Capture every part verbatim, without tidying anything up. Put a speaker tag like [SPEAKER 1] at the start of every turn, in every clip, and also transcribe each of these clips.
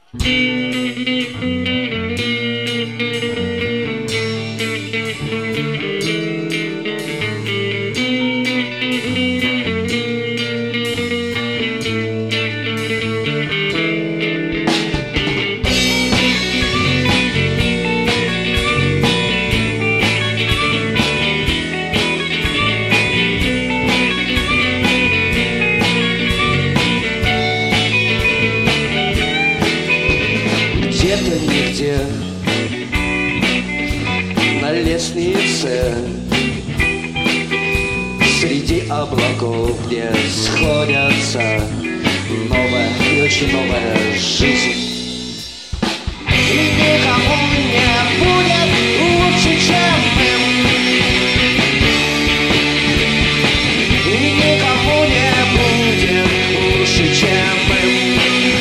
[SPEAKER 1] Где-то нигде на лестнице среди облаков, где сходятся новая и очень новая жизнь. И никому не будет лучше, чем им. И никому не будет лучше, чем им.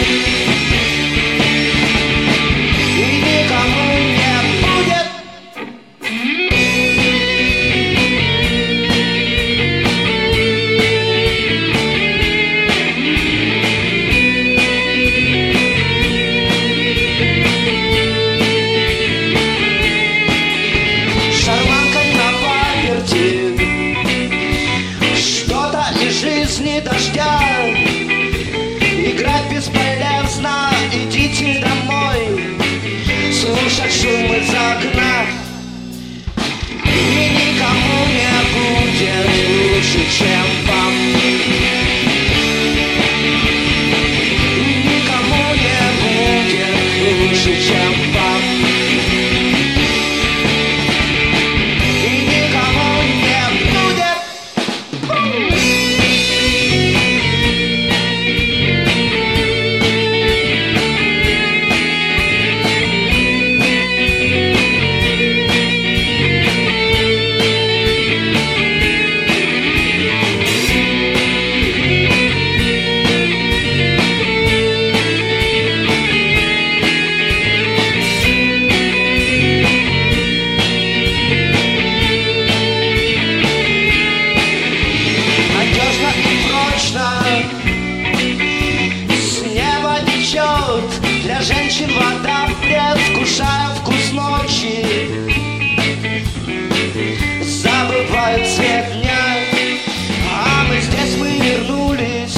[SPEAKER 1] Жизни дождя играть бесполезно, идите домой, слушать шум из окна. И никому не будет лучше, чем вам. И никому не будет лучше, чем вам. И никому не будет. Для женщин вода, предвкушая вкус ночи, забывают цвет дня. А мы здесь, мы вернулись,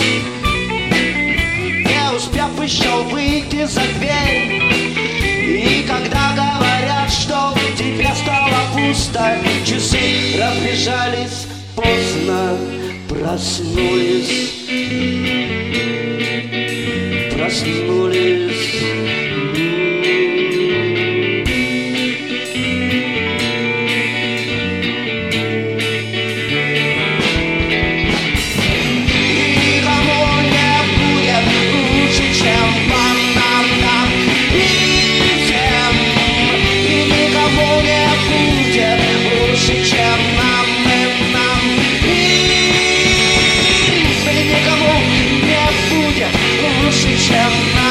[SPEAKER 1] не успев еще выйти за дверь. И когда говорят, что в тебе стало пусто, часы разбежались, поздно проснулись. Проснулись. И никому не будет лучше, чем вам, нам, нам и всем. И никому не будет лучше, чем нам, им, нам и никому не будет лучше, чем нам.